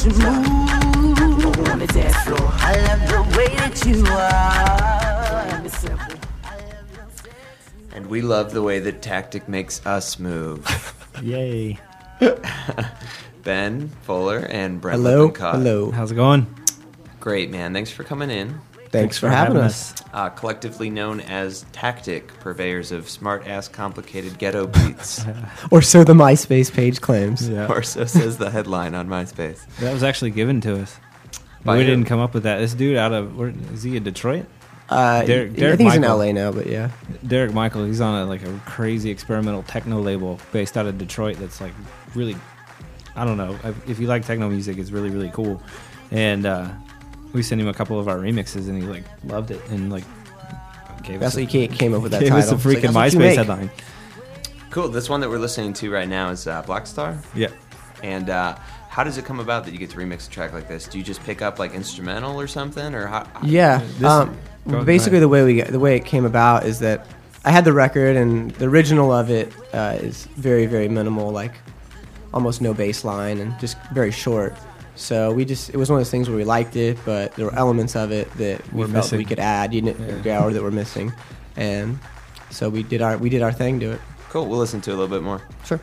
you move on the dance floor. I love the way that you are. It's simple. And we love the way that Tactic makes us move. Yay. Ben Fuller and Brent Hello. Lippincott. Hello. How's it going? Great, man. Thanks for coming in. Thanks for having us. Collectively known as Tactic, purveyors of smart-ass complicated ghetto beats. Or so the MySpace page claims. Yeah. Or so says the headline on MySpace. That was actually given to us. By We who? didn't come up with that. This dude is he in Detroit? I Derek think he's in Michael. LA now, but yeah. Derek Michael, he's on a crazy experimental techno label based out of Detroit that's like really, I don't know. If you like techno music, it's really, really cool. And we sent him a couple of our remixes and he like loved it and like gave That's us why he came up with that gave title. us a freaking It's like, that's what you MySpace make. headline. Cool. This one that we're listening to right now is Black Star. Yeah. And how does it come about that you get to remix a track like this? Do you just pick up like instrumental or something, or how? Yeah. Go Basically, ahead. the way it came about is that I had the record, and the original of it is very, very minimal, like almost no bass line and just very short. So it was one of those things where we liked it, but there were elements of it that we We're felt missing. we could add, or that were missing, and so we did our thing to it. Cool. We'll listen to it a little bit more. Sure.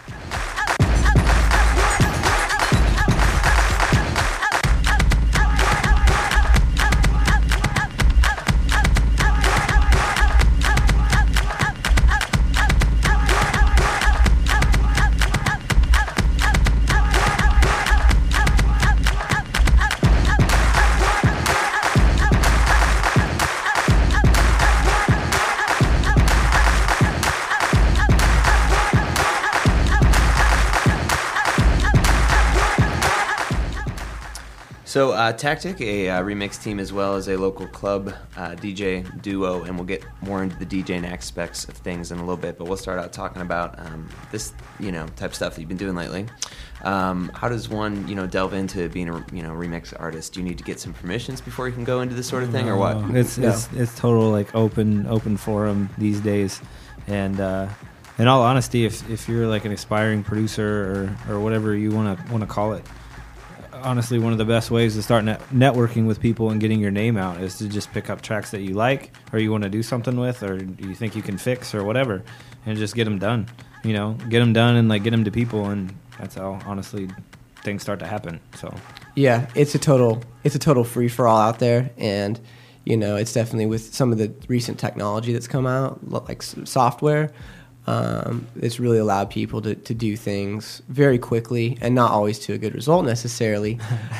So Tactic, a remix team as well as a local club DJ duo, and we'll get more into the DJing aspects of things in a little bit. But we'll start out talking about this, type of stuff that you've been doing lately. How does one, delve into being a, remix artist? Do you need to get some permissions before you can go into this sort of thing, or what? It's total like open forum these days, and in all honesty, if you're like an aspiring producer or whatever you want to call it, honestly, one of the best ways to start networking with people and getting your name out is to just pick up tracks that you like or you want to do something with or you think you can fix or whatever, and just get them done. Get them done and like get them to people, and that's how honestly things start to happen. So Yeah, it's a total free for all out there, and it's definitely with some of the recent technology that's come out, like software. It's really allowed people to do things very quickly and not always to a good result necessarily.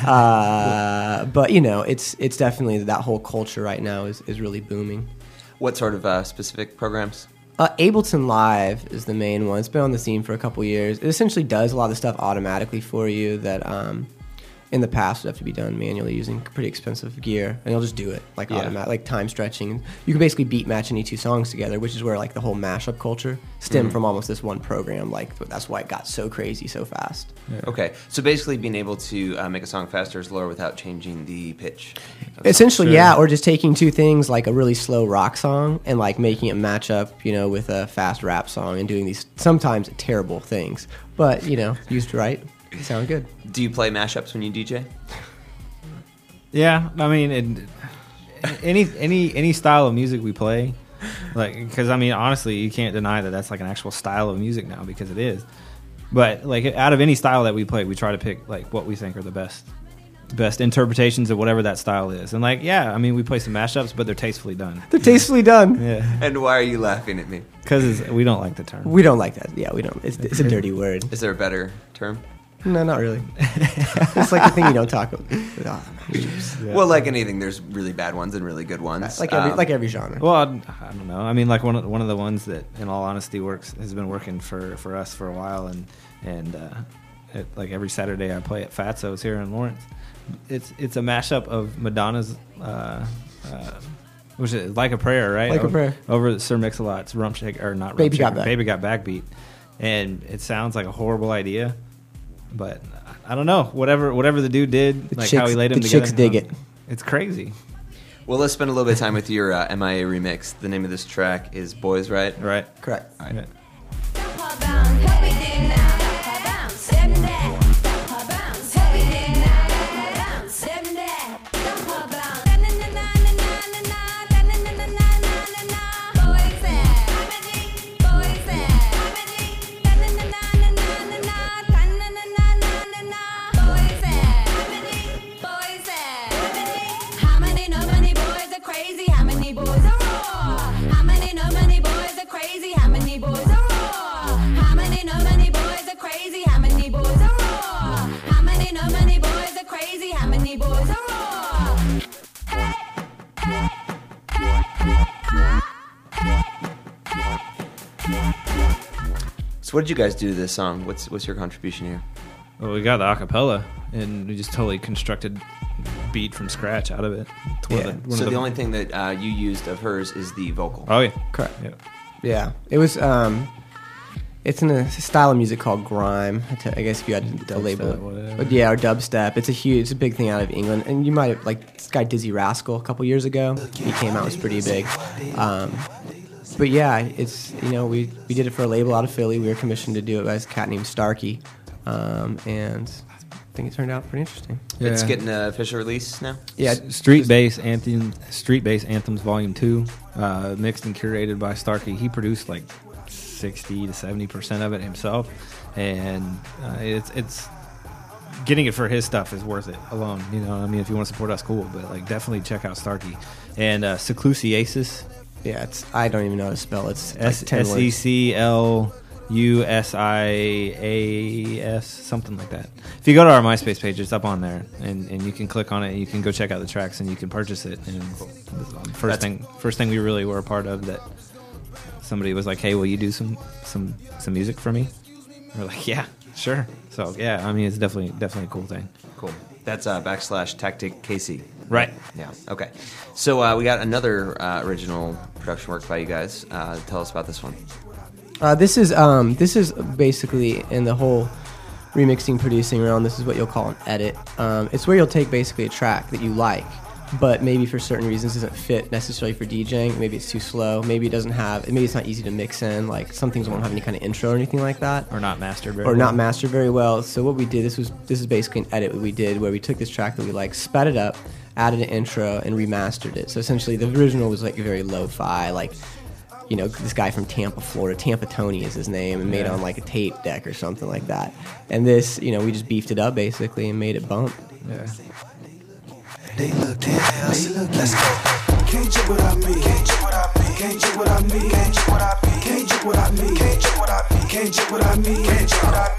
But it's definitely that whole culture right now is really booming. What sort of specific programs? Ableton Live is the main one. It's been on the scene for a couple years. It essentially does a lot of stuff automatically for you that in the past would have to be done manually using pretty expensive gear, and it'll just do it like automatic, like time stretching. You can basically beat match any two songs together, which is where like the whole mashup culture stemmed from almost this one program. Like that's why it got so crazy so fast. yeah. Okay, so basically being able to make a song faster or slower without changing the pitch. Essentially, Sure. yeah, or just taking two things like a really slow rock song and like making it match up, with a fast rap song and doing these sometimes terrible things, but used right, it sounded good. Do you play mashups when you DJ? Yeah, I mean, any style of music we play, like, because I mean, honestly, you can't deny that that's like an actual style of music now, because it is. But like, out of any style that we play, we try to pick like what we think are the best interpretations of whatever that style is. And like, yeah, I mean, we play some mashups, but they're tastefully done. They're tastefully done. Yeah, And why are you laughing at me? because we don't like the term. We don't like that. Yeah, we don't. It's a dirty word. Is there a better term? No, not really. It's like the thing you don't talk about. Yeah. Well, like anything, there's really bad ones and really good ones. Like every genre. Well, I don't know. I mean, like one of the ones that, in all honesty, has been working for us for a while, and like every Saturday I play at Fatso's here in Lawrence. It's a mashup of Madonna's, which is Like a Prayer, right? Like a Prayer. Over Sir Mix-a-Lot's Rump Shaker, or not Rump Baby Shaker, Got Back. Baby Got Back beat, and it sounds like a horrible idea, but I don't know. Whatever the dude did, like how he laid them the together. chicks dig it. It's crazy. Well, let's spend a little bit of time with your MIA remix. The name of this track is Boys, right? Right. Correct. All right. Yeah. when the boys are raw. Hey, hey, hey, So what did you guys do to this song? What's your contribution here? Well, we got the acapella, and we just totally constructed beat from scratch out of it. It's one of Yeah. one So of the only thing that you used of hers is the vocal. Oh yeah, Correct. yeah. Yeah, it was. It's in a style of music called grime. I guess if you had to label it, whatever. but yeah, or dubstep. It's a big thing out of England, and you might have like this guy Dizzy Rascal a couple years ago. He came out, was pretty big. But yeah, it's we did it for a label out of Philly. We were commissioned to do it by this cat named Starkey, and I think it turned out pretty interesting. It's Yeah. getting an official release now. Yeah, Street Bass Anthems Volume 2, mixed and curated by Starkey. He produced like 60 to 70% of it himself, and it's getting it for his stuff is worth it alone. You know, I mean, if you want to support us, cool, but like definitely check out Starkey and Seclusiasis, yeah. I don't even know how to spell it. It's like 10 words. SECLUSIAS, something like that. If you go to our MySpace page, it's up on there, and you can click on it, and you can go check out the tracks, and you can purchase it. And first thing we really were a part of that somebody was like, "Hey, will you do some music for me?" We're like, "Yeah, sure." So yeah, I mean, it's definitely a cool thing. Cool. That's /Tactic Casey. Right. Yeah. Okay. So we got another original production work by you guys. Tell us about this one. This is basically in the whole remixing, producing realm. This is what you'll call an edit. It's where you'll take basically a track that you like, but maybe for certain reasons doesn't fit necessarily for DJing. Maybe it's too slow. Maybe it's not easy to mix in. Like some things won't have any kind of intro or anything like that, Or not mastered very or well. not mastered very well. So what we did, this is basically an edit we did where we took this track that we like, sped it up, added an intro, and remastered it. So essentially, the original was like very lo-fi, like. This guy from Tampa, Florida, Tampa Tony is his name, and made it on like a tape deck or something like that. And this, we just beefed it up basically and made it bump. Yeah. They look let's go. Can't you what I mean? Can't you what I mean? Can't you what I mean? Can't you what I mean? Can't you what I mean? Can't you what I mean? Can't you what I mean? Can't you what I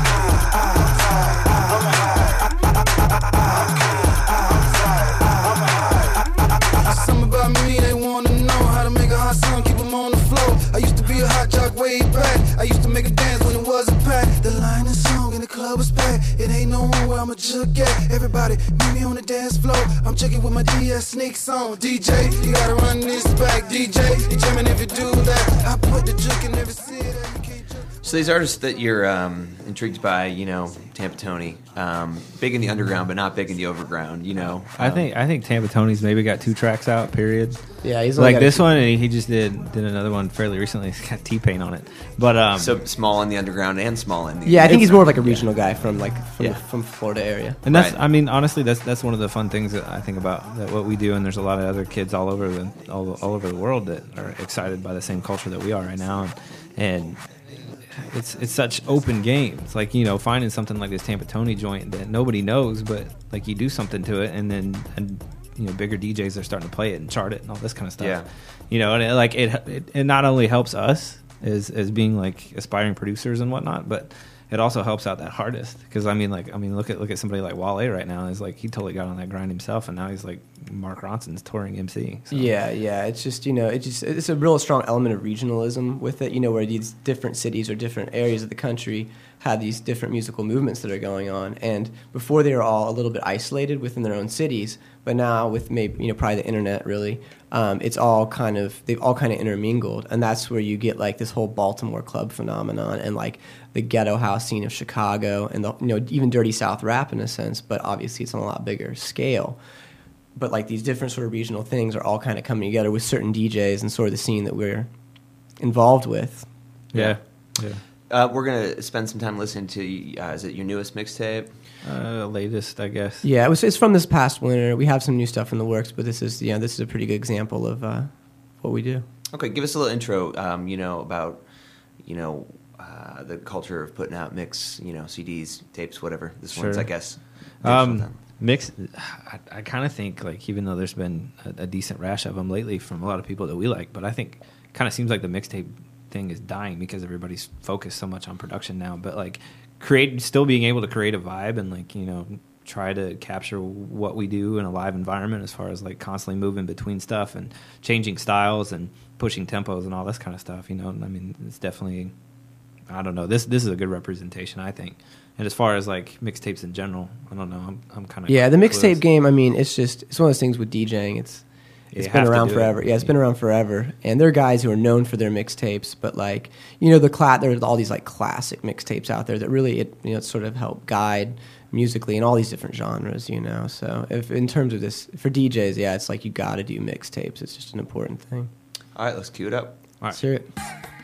mean? Something about me, they wanna know how to make a hot song, keep them on the floor. I used to be a hot jock way back. I used to make a dance when it wasn't packed. The line is song and the club was packed. It ain't no one where I'ma juke at. Everybody meet me on the dance floor. I'm checking with my DS sneaks on. DJ, you gotta run this back. DJ, you jamming if you do that. I put the juke in every city that you can't juke. So these artists that you're intrigued by, Tampa Tony, big in the underground, but not big in the overground. I think Tampa Tony's maybe got 2 tracks out. Period. Yeah, he's only Like got this one, and he just did another one fairly recently. He's got T-Pain on it, but so small in the underground and small in the Yeah, I think he's more of like a regional guy from Yeah. from Florida area. and that's Right. I mean, honestly, that's one of the fun things that I think about that what we do. And there's a lot of other kids all over the world that are excited by the same culture that we are right now, and it's such open game. It's like finding something like this Tampa Tony joint that nobody knows, but like you do something to it, and then bigger DJs are starting to play it and chart it and all this kind of stuff. Yeah. And it not only helps us as being like aspiring producers and whatnot, but it also helps out that artist because look at somebody like Wale right now. Is like he totally got on that grind himself, and now he's like Mark Ronson's touring MC. So. Yeah. It's just it's a real strong element of regionalism with it. Where these different cities or different areas of the country have these different musical movements that are going on, and before they were all a little bit isolated within their own cities, but now with maybe probably the internet really, they've all kind of intermingled, and that's where you get like this whole Baltimore club phenomenon and like the ghetto house scene of Chicago and the even Dirty South rap in a sense, but obviously it's on a lot bigger scale. But like these different sort of regional things are all kind of coming together with certain DJs and sort of the scene that we're involved with. Yeah. We're gonna spend some time listening to. Is it your newest mixtape? Latest, I guess. Yeah, it's from this past winter. We have some new stuff in the works, but this is a pretty good example of what we do. Okay, give us a little intro. About the culture of putting out mix. CDs, tapes, whatever. This one's, Sure. I guess. Mix. I kind of think like even though there's been a decent rash of them lately from a lot of people that we like, but I think kind of seems like the mixtape thing is dying because everybody's focused so much on production now. But like still being able to create a vibe and like try to capture what we do in a live environment, as far as like constantly moving between stuff and changing styles and pushing tempos and all this kind of stuff. You know, I mean, it's definitely, I don't know. This is a good representation, I think. And as far as like mixtapes in general, I don't know. I'm kind of the mixtape game. I mean, it's one of those things with DJing. It's been around forever. Yeah, it's been around forever. And there are guys who are known for their mixtapes, but like, you know, there's all these like classic mixtapes out there that really sort of help guide musically in all these different genres, you know. So if in terms of this for DJs, yeah, it's like you got to do mixtapes. It's just an important thing. All right, let's cue it up. All right. Let's hear it.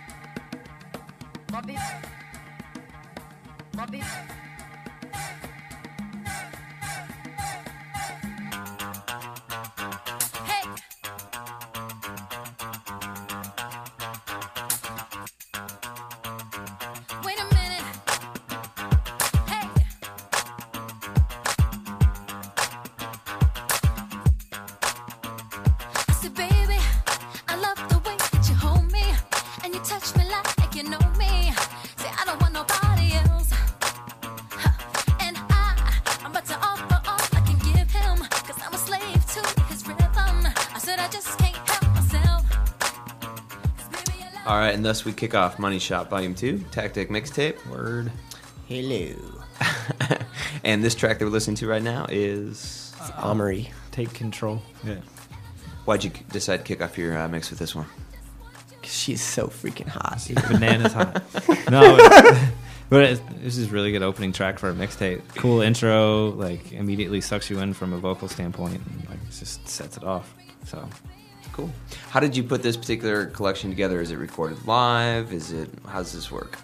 All right, and thus we kick off Money Shot Volume 2, Tactic Mixtape. Word. Hello. And this track that we're listening to right now is... It's Amory. Take Control. Yeah. Why'd you decide to kick off your mix with this one? She's so freaking hot. Bananas hot. No, but this is really good opening track for a mixtape. Cool intro, like immediately sucks you in from a vocal standpoint, and like it just sets it off. So cool. How did you put this particular collection together? Is it recorded live? How does this work?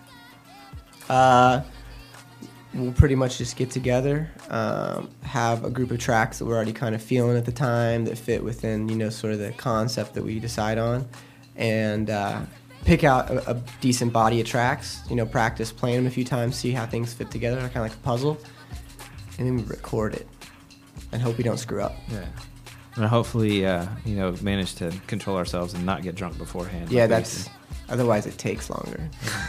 We'll pretty much just get together, have a group of tracks that we're already kind of feeling at the time that fit within, sort of the concept that we decide on, and pick out a decent body of tracks, practice playing them a few times, see how things fit together, kind of like a puzzle, and then we record it and hope we don't screw up. Yeah. And hopefully, manage to control ourselves and not get drunk beforehand. Yeah, otherwise it takes longer.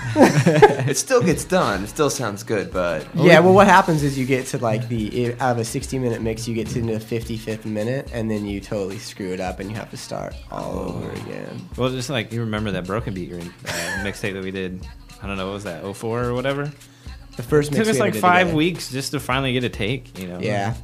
It still gets done. It still sounds good, but... Yeah, well, what happens is you get to, like, out of a 60-minute mix, you get to the 55th minute, and then you totally screw it up, and you have to start all over again. Well, just like, you remember that Broken Beat mixtape that we did, I don't know, what was that, 04 or whatever? The first mix it took us like 5 together. weeks just to finally get a take, Yeah.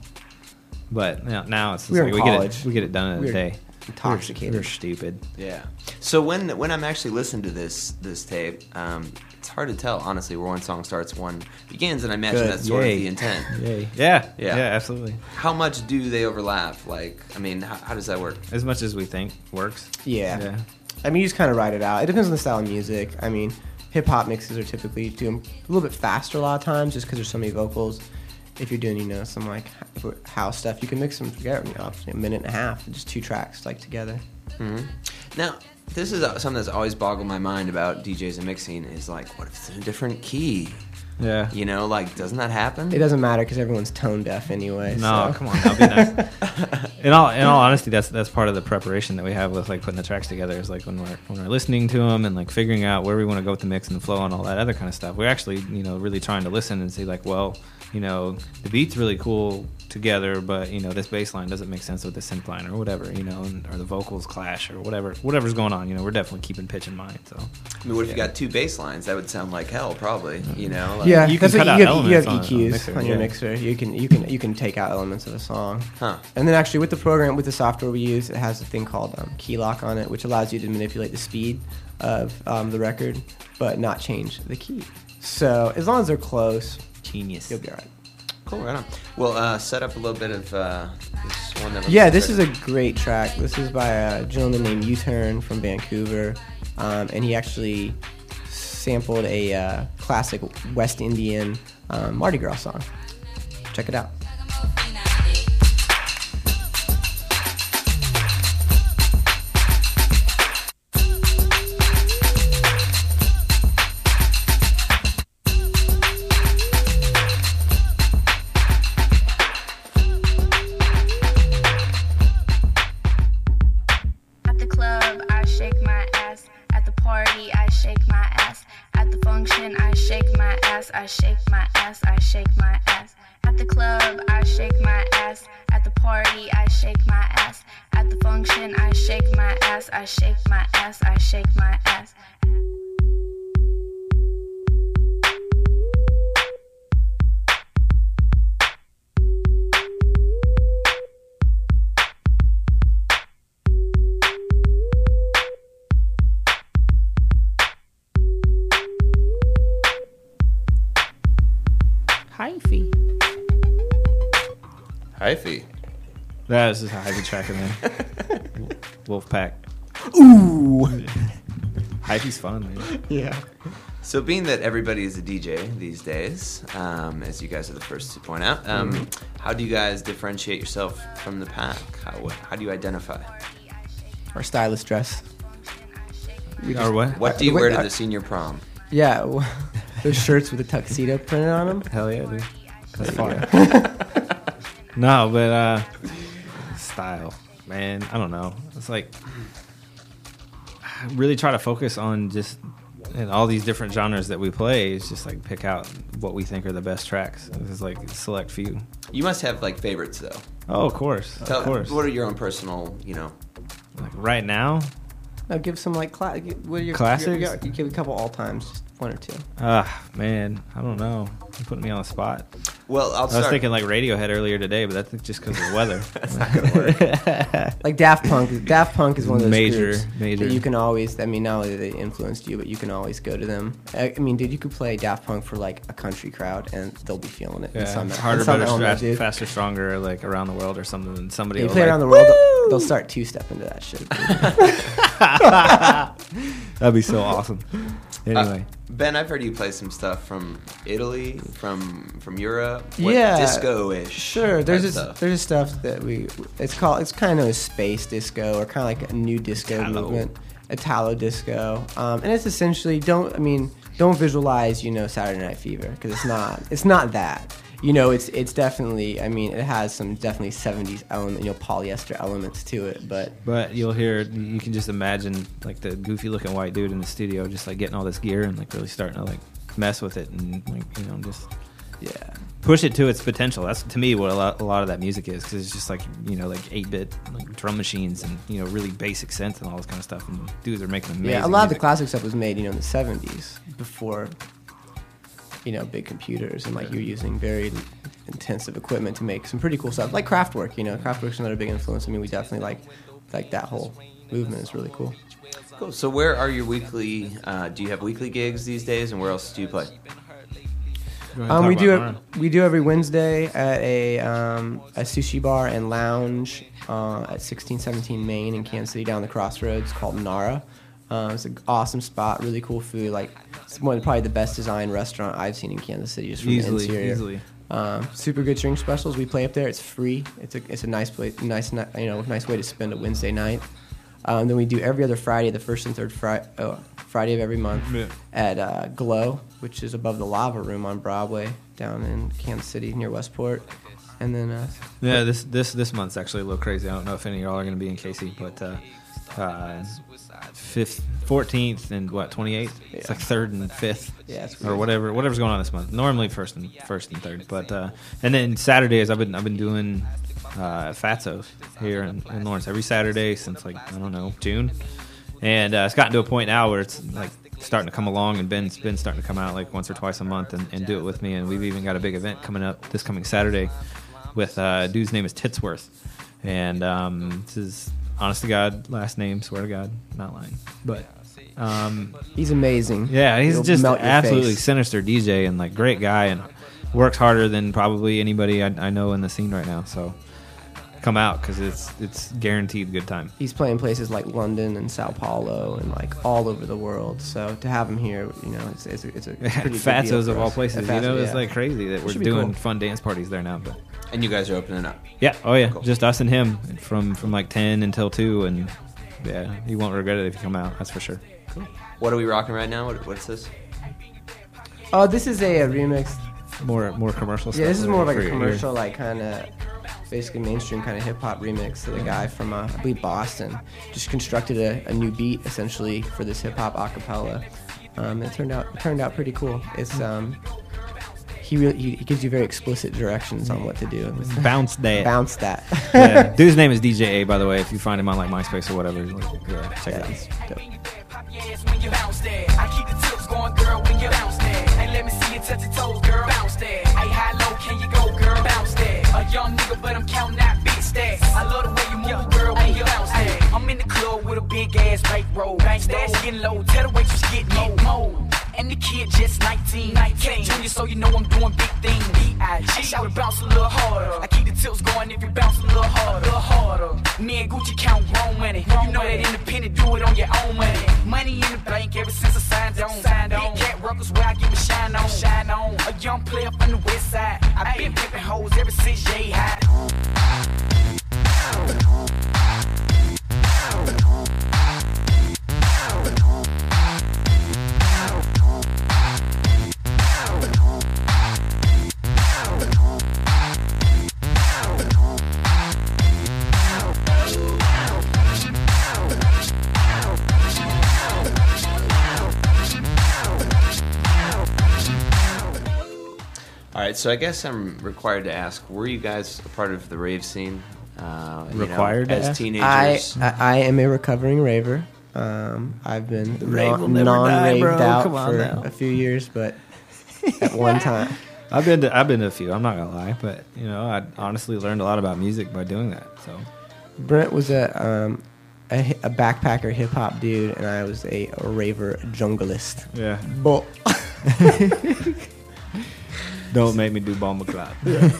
But now it's we were like in college. we get it done in a day. Intoxicated. We're stupid. Yeah. So when I'm actually listening to this tape, it's hard to tell, honestly, where one song starts, one begins, and I imagine Good. that's sort of the intent. Yay. Yeah, absolutely. How much do they overlap? Like, I mean, how does that work? As much as we think works. Yeah. I mean, you just kind of write it out. It depends on the style of music. I mean, hip-hop mixes are typically doing a little bit faster a lot of times just because there's so many vocals. If you're doing, some like house stuff, you can mix them together, a minute and a half, just 2 tracks like together. Mm-hmm. Now, this is something that's always boggled my mind about DJs and mixing is like, what if it's in a different key? Yeah. Doesn't that happen? It doesn't matter because everyone's tone deaf anyway. No, so. come on, that'd be nice. In all honesty, that's part of the preparation that we have with like putting the tracks together. Is like when we're listening to them and like figuring out where we want to go with the mix and the flow and all that other kind of stuff. We're actually really trying to listen and see like, well, the beat's really cool together, but this bass line doesn't make sense with the synth line or whatever, or the vocals clash or whatever's going on. We're definitely keeping pitch in mind. So, I mean, what if you got 2 bass lines? That would sound like hell, probably. Yeah, you can that's cut what out you have elements EQs on your mixer. You can take out elements of a song. Huh. And then actually with the software we use, it has a thing called key lock on it, which allows you to manipulate the speed of the record, but not change the key. So as long as they're close, genius. you'll be all right. Cool, right on. Well, set up a little bit of this one. This is a great track. This is by a gentleman named U-Turn from Vancouver, and he actually sampled a classic West Indian Mardi Gras song. Check it out. I shake my ass. At the club, I shake shake my ass. At the party, I shake my ass. At the function, I shake my ass. I shake my ass. I shake my ass. Hyphy. Hyphy. That was just a hyphy track in there. Wolfpack. Ooh. Hyphy's fun, man. Yeah. So being that everybody is a DJ these days, as you guys are the first to point out, how do you guys differentiate yourself from the pack? How do you identify? Our stylish dress. Or what? What do you wear to the senior prom? Yeah, those shirts with the tuxedo printed on them. Hell yeah, dude. That's fire. No, but style, man. I don't know. It's like I really try to focus on just in all these different genres that we play. It's just like pick out what we think are the best tracks. It's like a select few. You must have like favorites though. Oh, of course, of course. What are your own personal, Like right now, Now give some like what are your Classics? You give a couple all times, just one or two. man, I don't know. You're putting me on the spot. Well, I was thinking like Radiohead earlier today, but that's just because of the weather. That's not gonna work. Like Daft Punk. Daft Punk is one of those Major. groups that you can always. I mean, not only they influenced you, but you can always go to them. I mean, dude, you could play Daft Punk for like a country crowd, and they'll be feeling it. in Yeah, some- harder, in some better, element, dude. faster, stronger, like around the world or something. And somebody You will play like, around the world, they'll start two-step into that shit. That'd be so awesome. Anyway, Ben, I've heard you play some stuff from Italy, from Europe. What, Yeah. disco-ish. Sure, there's type this stuff. there's this stuff that it's kind of a space disco or kind of like a new disco Italo. movement, Italo disco, and it's essentially don't visualize Saturday Night Fever because it's not that. It's definitely, I mean, it has some definitely 70s element, polyester elements to it, but but you can just imagine like the goofy looking white dude in the studio just like getting all this gear and like really starting to like mess with it and like just yeah. push it to its potential. That's to me what a lot of that music is, because it's just like like 8-bit like drum machines and really basic synth and all this kind of stuff, and dudes are making amazing Yeah, a lot of the music. classic stuff was made, in the 70s before, big computers, and like you're using very intensive equipment to make some pretty cool stuff, like Kraftwerk. Kraftwerk's another big influence. I mean, we definitely like that whole movement is really cool. Cool. So where are your weekly? Do you have weekly gigs these days, and where else do you play? Go ahead and We talk do about Mara. we do every Wednesday at a sushi bar and lounge at 1617 Main in Kansas City, down the crossroads, called Nara. It's an awesome spot, really cool food. Like it's probably the best designed restaurant I've seen in Kansas City, just from the interior. Easily. Super good drink specials. We play up there. It's free. It's a nice place, nice way to spend a Wednesday night. Then we do every other Friday, the first and third Friday of every month, Yeah. at Glow, which is above the Lava Room on Broadway, down in Kansas City near Westport. And then Yeah, this month's actually a little crazy. I don't know if any of y'all are going to be in KC, but 5th, 14th, and 28th. It's like 3rd and 5th, Yeah, it's or crazy. whatever's going on this month. Normally first and 3rd, but and then Saturdays I've been doing Fatso's here in Lawrence every Saturday since like I don't know June, and it's gotten to a point now where it's like starting to come along, and Ben's been starting to come out like once or twice a month and do it with me, and we've even got a big event coming up this coming Saturday with a dude's name is Titsworth, and this is honest to God last name, swear to God, not lying, but he's amazing. yeah, he's He'll just melt your absolutely face. sinister DJ and like great guy, and works harder than probably anybody I know in the scene right now. So come out because it's guaranteed good time. He's playing places like London and Sao Paulo and like all over the world. So to have him here, it's a pretty big deal Fatso's for of all us. places, At Fatso's, it's yeah. like crazy that we're Should be doing cool. fun dance parties there now. But And you guys are opening up. yeah, oh yeah, Cool. just us and him from like 10 until 2, and yeah, you won't regret it if you come out. That's for sure. What are we rocking right now? What's this? Oh, this is a remix. More commercial stuff. Yeah, this is more like for a your ear. commercial, like kind of basically mainstream kind of hip hop remix that a guy from I believe Boston just constructed a new beat essentially for this hip hop acapella. It turned out pretty cool. It's he gives you very explicit directions on what to do. Bounce that. Bounce that. Yeah. Dude's name is DJ A, by the way. If you find him on like MySpace or whatever, yeah, check it out. That's dope. Yes, when you bounce there. I keep the tips going, girl, when you bounce there. Hey, let me see you touch your toes, girl, bounce there. Hey, how low can you go, girl, bounce there. A young nigga, but I'm counting that big stacks. I love the way you move, girl, when you bounce there. I'm in the club with a big ass bankroll. Stash getting low, tell the waitress get more. And the kid just 19. Junior, so you know I'm doing big things. B.I.G. Shout to bounce a little harder. I keep the tips going if you bounce a little harder. Me and Gucci count grown money. You know that independent, do it on your own money. Money in the bank ever since I signed on. Big cat ruckers where I get my shine on. A young player from the west side. I been pimping hoes ever since Jay High. All right, so I guess I'm required to ask: were you guys a part of the rave scene? Required to as ask? teenagers? I am a recovering raver. I've been rave will never die, bro. non-raved out Come on for now. a few years, but at one time. I've been to a few. I'm not gonna lie, but I honestly learned a lot about music by doing that. So Brent was a backpacker hip hop dude, and I was a raver junglist. yeah, But don't make me do bomba clap.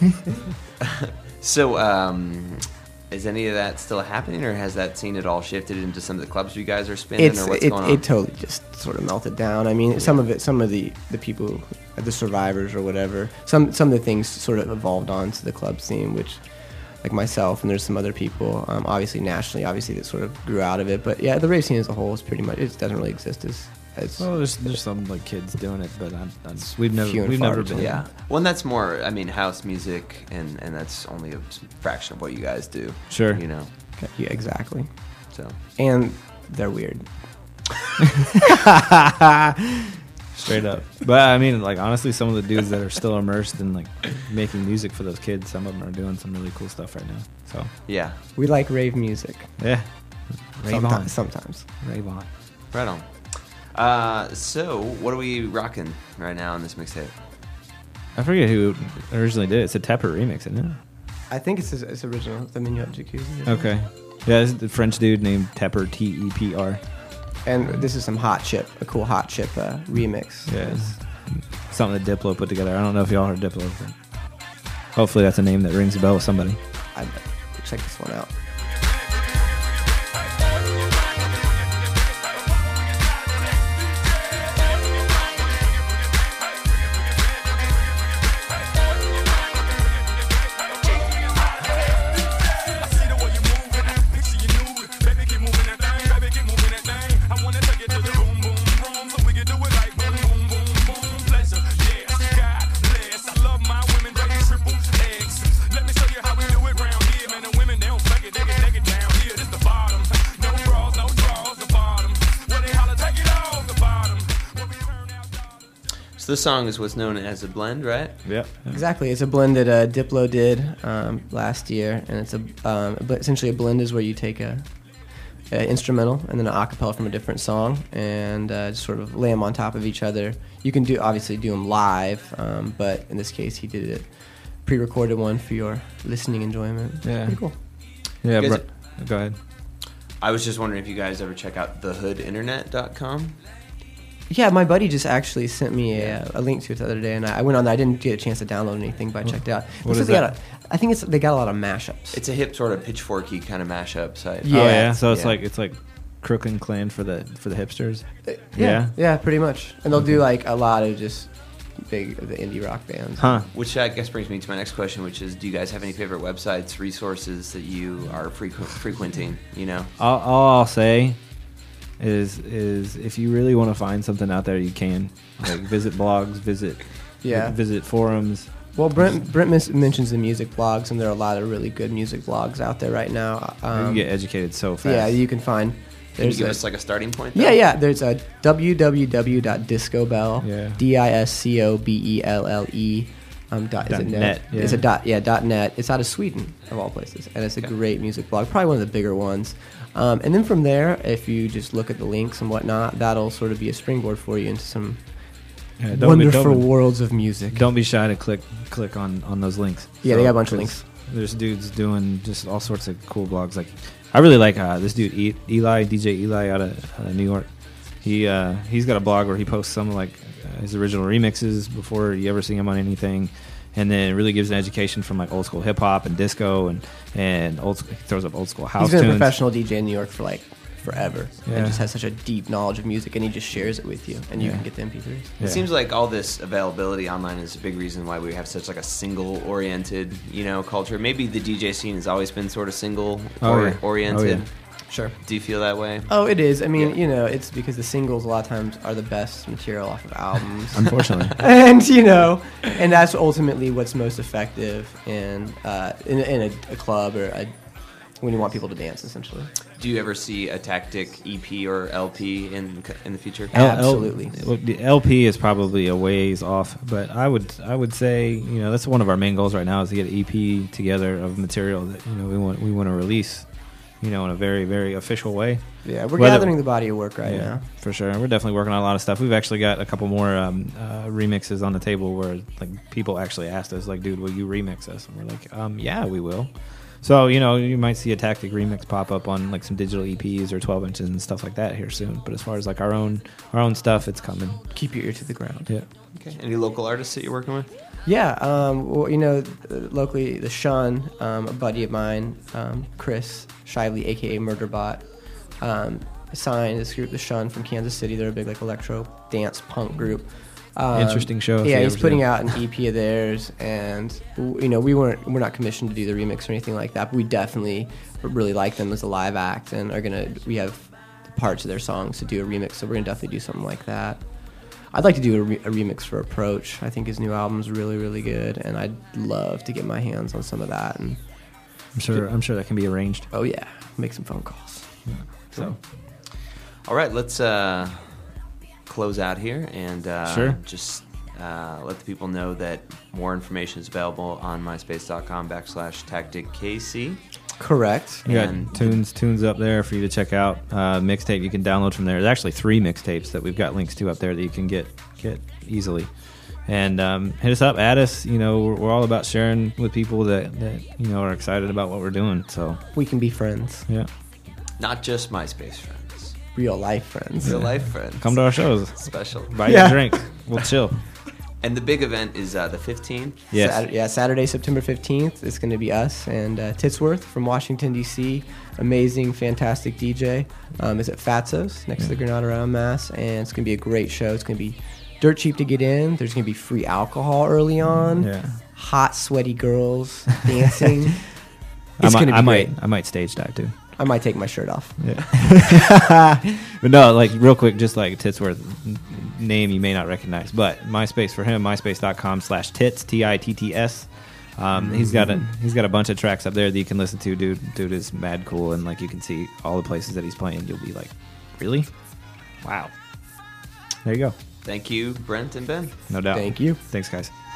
So, is any of that still happening, or has that scene at all shifted into some of the clubs you guys are spinning, or what's going on? It totally just sort of melted down. I mean, some of the people, the survivors or whatever, some of the things sort of evolved onto the club scene, which, like myself, and there's some other people, obviously nationally, that sort of grew out of it. But yeah, the rave scene as a whole is pretty much, it doesn't really exist as Well, there's some like kids doing it, but we've Few and never far been. between. Yeah. Well, and that's more, house music, and that's only a fraction of what you guys do. Sure. yeah, exactly. So. And they're weird. Straight up. But I mean, like honestly, some of the dudes that are still immersed in like making music for those kids, some of them are doing some really cool stuff right now. So Yeah. We like rave music. yeah, rave on, Sometimes. rave on. Right on. So what are we rocking right now on this mixtape? I forget who originally did it. It's a Tepper remix, isn't it? I think it's original, the Minuet Jacuzzi. Okay. Yeah, it's the French dude named Tepper, Tepr. And this is some a cool Hot Chip remix. Yeah, it's something that Diplo put together. I don't know if y'all heard Diplo, but hopefully that's a name that rings a bell with somebody. I'd check this one out. This song is what's known as a blend, right? Yeah. Exactly. It's a blend that Diplo did last year, and it's essentially a blend is where you take a instrumental and then an acapella from a different song and just sort of lay them on top of each other. You can obviously do them live, but in this case, he did it pre-recorded one for your listening enjoyment. Yeah. Pretty cool. Yeah, You guys- go ahead. I was just wondering if you guys ever check out thehoodinternet.com. Yeah, my buddy just actually sent me a link to it the other day, and I went on there. I didn't get a chance to download anything, but I checked it out. What Looks is like that? I think they got a lot of mashups. It's a hip sort of pitchforky kind of mashup site. Yeah. Oh yeah. So it's Yeah. like Crook and Clan for the hipsters. Yeah, pretty much. And they'll do like a lot of just big the indie rock bands. Huh. Which I guess brings me to my next question, which is, do you guys have any favorite websites, resources that you are frequenting? All I'll say is if you really want to find something out there, you can like visit blogs, visit forums. Well, Brent mentions the music blogs, and there are a lot of really good music blogs out there right now. You can get educated so fast. Yeah, you can find. Can you give us like a starting point? Yeah. There's a www.discobell, Yeah. DISCOBELLE Is it .net, yeah. It's .net. It's out of Sweden, of all places, and it's a great music blog, probably one of the bigger ones. And then from there, if you just look at the links and whatnot, that'll sort of be a springboard for you into some wonderful worlds of music. Don't be shy to click on those links. Yeah, they got a bunch of links. There's dudes doing just all sorts of cool blogs. Like, I really like this dude Eli, DJ Eli out of New York. He's got a blog where he posts some like his original remixes before you ever see him on anything, and then it really gives an education from like old school hip hop and disco and he throws up old school house He's been tunes. a professional DJ in New York for like forever, Yeah. and just has such a deep knowledge of music, and he just shares it with you, and you Yeah. can get the MP3s. Yeah. It seems like all this availability online is a big reason why we have such like a single-oriented, culture. Maybe the DJ scene has always been sort of single-oriented. Oh, yeah. Sure. Do you feel that way? Oh, it is. I mean, Yeah. it's because the singles a lot of times are the best material off of albums. Unfortunately. And and that's ultimately what's most effective in a club or when you want people to dance, essentially. Do you ever see a Tactic EP or LP in the future? Absolutely. The LP is probably a ways off, but I would say that's one of our main goals right now is to get an EP together of material that we want to release, in a very, very official way. Yeah, we're gathering the body of work right now. For sure. We're definitely working on a lot of stuff. We've actually got a couple more remixes on the table where like people actually asked us, like, dude, will you remix us? And we're like, yeah, we will. So, you might see a Tactic remix pop up on like some digital EPs or 12 inches and stuff like that here soon. But as far as like our own stuff, it's coming. Keep your ear to the ground. Yeah. Okay. Any local artists that you're working with? Yeah, locally, the Shun, a buddy of mine, Chris Shively, a.k.a. Murderbot, signed this group, the Shun, from Kansas City. They're a big, like, electro dance punk group. Interesting show. Yeah, he's putting out an EP of theirs, and, we're not commissioned to do the remix or anything like that, but we definitely really like them as a live act, and we have parts of their songs to do a remix, so we're going to definitely do something like that. I'd like to do a remix for Approach. I think his new album's really, really good, and I'd love to get my hands on some of that. And I'm sure that can be arranged. oh yeah, make some phone calls. Yeah. So All right, let's close out here and Sure. just let the people know that more information is available on myspace.com/TacticKC. correct. You got And- tunes up there for you to check out. Mixtape you can download from there. There's actually 3 mixtapes that we've got links to up there that you can get easily. And hit us up, add us. We're all about sharing with people that are excited about what we're doing. So We can be friends, yeah, Not just MySpace friends, real life friends. real life friends. come to our shows, Special. buy you a drink, we'll chill. And the big event is the 15th. Yes. Saturday, September 15th. It's going to be us and Titsworth from Washington, D.C. Amazing, fantastic DJ. It's at Fatso's next to the Granada Round Mass, and it's going to be a great show. It's going to be dirt cheap to get in. There's going to be free alcohol early on. Yeah. Hot, sweaty girls dancing. It's going to be great. I might stage dive too. I might take my shirt off. Yeah. But no, like real quick, just like Titsworth, name you may not recognize, but MySpace for him, myspace.com/tits, TITTS. He's got a bunch of tracks up there that you can listen to. Dude is mad cool, and like you can see all the places that he's playing. You'll be like, really? Wow. There you go. Thank you, Brent and Ben. No doubt. Thank you. Thanks, guys.